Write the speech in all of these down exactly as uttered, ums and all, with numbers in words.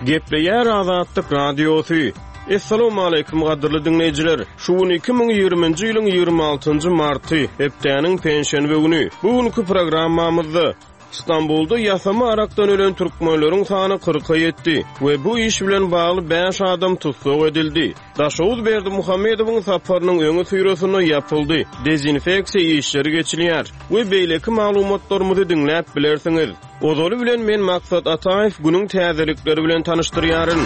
Gepleýär Azatlyk radiosu. Assalamu alaykum gaderly dinleýijiler. Şuun iki ming ýygrymynjy ýylyň ýygrimi altynjy marty, hepdäniň penşenbe güni. Bugünkü programmamyzda İstanbulda ýasama arakdan ölen türkmenleriň sany kırka ýetdi we bu iş bilen bagly beş adam tutsuk edildi. Daşawuz Berdi Muhammedowyň saparynyň öňü süýreşine ýapyldy. Dezinfeksiýa işleri geçilýär we beýleki maglumatlarymyzy dinläp bilersiňiz. Ozoly bilen men Maksat Ataýew günüň täzelikleri bilen tanışdyrýaryn.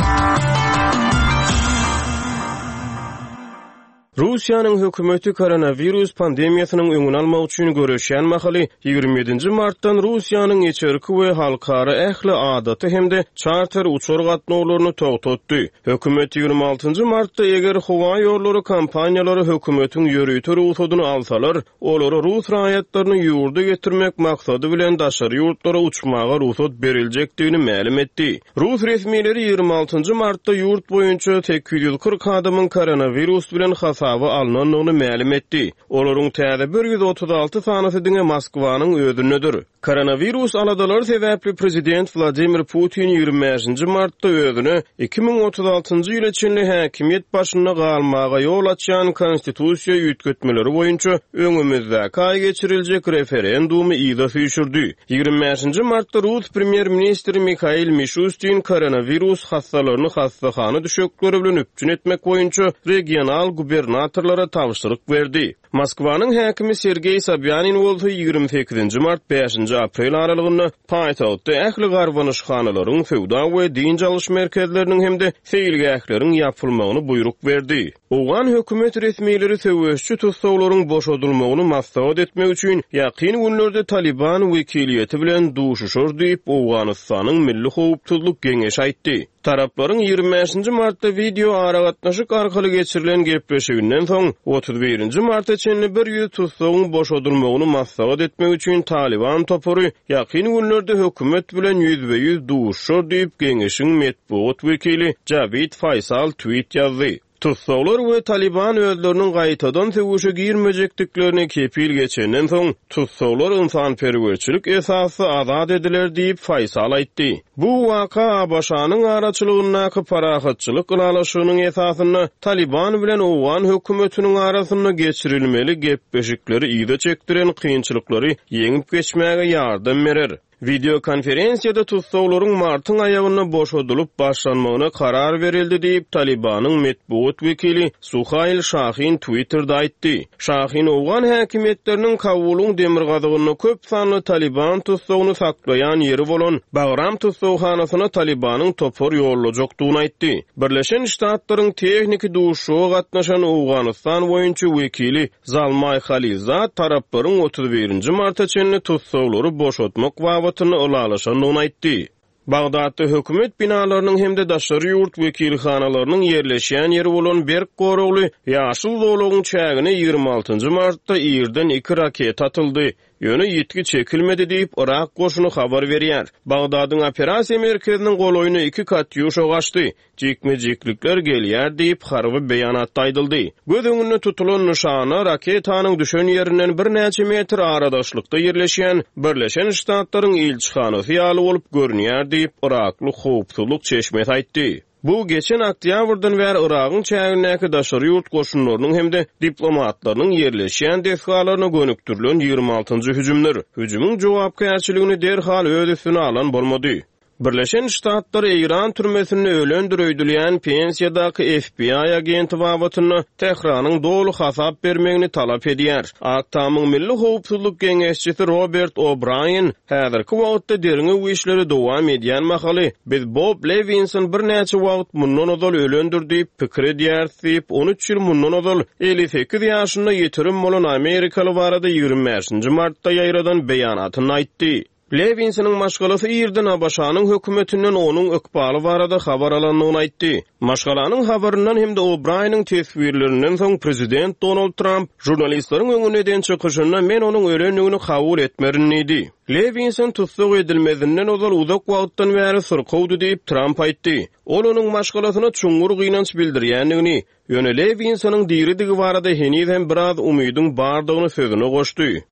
Russiýanyň hökümeti koronavirus pandemiýasynyň öňüni almak üçin görüşýän mahaly ýygrimi ýedinji martdan Russiýanyň içerki we halkara ähli adaty hemde charter uçur gatnawlaryny togtatdy. Hökümet ýygrimi altynjy martda eger howa ýollary kompaniýalary hökümetiň ýörüýte ruhsatyny alsalar, olary Rus raýatlaryny ýurda getirmek maksady bilen daşary ýurtlara uçmaga ruhsat berilejekdigini ma'lum etdi. Rus resmiýetleri ýygrimi altynjy martda ýurt boýunça sekiz ýüz kırk adamyň koronavirus bilen hasaba alnanyny ma'lum etdi. Olaryň täze bir ýüz otuz alty sanysy diňe Moskwanyň ödünüdir. Koronavirus aladalar sebäpli prezident Vladimir Putin ýygrimi beşinji martda özüni iki ming otuz altynjy ýyl içinde häkimiýet başyna galmaga ýol açýan konstitusiýa ýetgetmeleri boýunça öňümizde kaý geçiriljek referendumy ýa-da süýşürdi. ýygrimi beşinji martda Rus premier ministri Mikhail Mishustin koronavirus hastalaryny hastahana düşekleri bilen üpjün etmek boýunça regional gubernatorlara tawşyryk berdi. Moskwanyň häkimi Sergey Sobyanin bolsa ýygrimi sekizinji mart beşinji aprel aralygynda paýtagtda ähli garwanyşhanalaryň sowda we din çalyş merkezleriniň hemde seýilgähleriň ýapylmagyny buyruk berdi. Owgan hökümet resmiýetleri söwüşçü tutsawlaryň boşadylmagyny maksat etmek üçin ýakyn günlerde Taliban wekiliýeti bilen duşuşur diýip Owganystanyň Milli Howpsuzlyk Geňeşi aýtdy. Taraplaryň ýygrimi beşinji martda video aragatnaşyk arkaly geçirilen gepleşiginden soň otuz birinji martda çenli bir ýüz tutsawyň boşadylmagyny maksat etmek üçin Taliban topory ýakyn günlerde hökümet bilen ýüzbe ýüz duşuşur diýip Geňeşiň medeniýet wekili Javid Faysal tweet ýazdy. Tutsawlar we Taliban özleriniň gaýtadan söwüşe girmejekdiklerini kepil geçenden soň tutsawlar ynsanperwerçilik esasy azad ediler diýip Faysal aýtdy. Bu waka başanyň araçylygyna parahatçylyk ulalaşygynyň esasyny Taliban bilen Owgan hökümetiniň arasynda geçirilmeli gepleşikleri ýa-da çekdiren kynçylyklary ýeňip geçmäge ýardam berer. Video konferensiýada tutsawlaryň martyň aýagyna boşadylyp başlanmagyna karar berildi diýip Talibanyň medeniýet wekili Suhail Shahin Twitterda aýtdy. Shahin Owgan häkimetleriniň kabulyň demirgazygyny köp sanly Taliban tutsawyny saklaýan ýeri bolan Bagram tutsawhanasyna Talibanyň topor ýollajakdygyny aýtdy. Birleşen Ştatlaryň tehnik duşuga gatnaşan Owganystan boýunça wekili Zalmay Khalizad taraplaryň otuz birinji martda çenli tutsawlary boşatmak we Batyny ulalaşanyny aýtdy. Bagdatda hökümet binalarynyň hemde daşary ýurt wekilhanalarynyň ýerleşýän ýeri bolan Berk goragly ýaşyl dowlagyň çägine ýygrimi altynjy martda ýerden iki raket atyldy. Ýöne ýetki çekilmedi diýip Irak goşuny habar berýär. Bagdadyň operasiýa merkeziniň goloýuny iki katyuşa gaçdy. Jekmejeklikler gelýär diýip harby beýanatda aýdyldy. Göz öňünde tutulan nişana raketanyň düşen ýerinden bir näçe metr aradaşlykda ýerleşýän Birleşen Ştatlaryň elçihanasy ýaly bolup görünýär diýip Irakly howpsuzlyk çeşmesi aýtdy. Bu geçen oktýabrdan bäri Iragyň çägindäki daşary ýurt goşunlarynyň hemde diplomatlarynyň ýerleşýän desgalaryna gönüktirilen ýygrimi altynjy hüjümler. Hüjümüň jogapkärçiligini derhal öz üstüne alan bolmady. Birleşen Ştatlar İran türmesini ölendir öýdülýän pensiýadaky F B I agenti babatyny Tehranyň dolu hasap bermegini talap edýär. Aktamyň Milli Howpsuzlyk Geňeşçisi Robert O'Brien häzirki wagtda derine bu işleri dowam edýän mahaly biz Bob Levinson bir näçe wagt mundan ozal ölendir diýip pikir edýär diýip on üç ýyl mundan ozal elli sekiz ýaşynda ýetirim bolan Amerikaly barada ýygrimi beşinji martda ýaýradan beýanatyny aýtdy. Levinsonyň maşgalasy ýerden Abaşanyň hökümetinden onuň ykbaly barada habar alanyny aýtdy. Maşgalanyň habaryndan hemde O'Brien'in tesbirlerinden soň prezident Donald Trump jurnalistlaryň öňüne eden çykyşynda men onuň ölenligini kabul etmerin idi. Levinson tutsak edilmezinden ozal uzak wagtdan bäri syrkawdy diýip Trump aýtdy. Ol onuň maşgalasyna çuňgur gynanç bildirýändigini, ýöne Levinsonyň diýridigi barada henüz hem biraz umydyň bardygyny sözüne goşdy.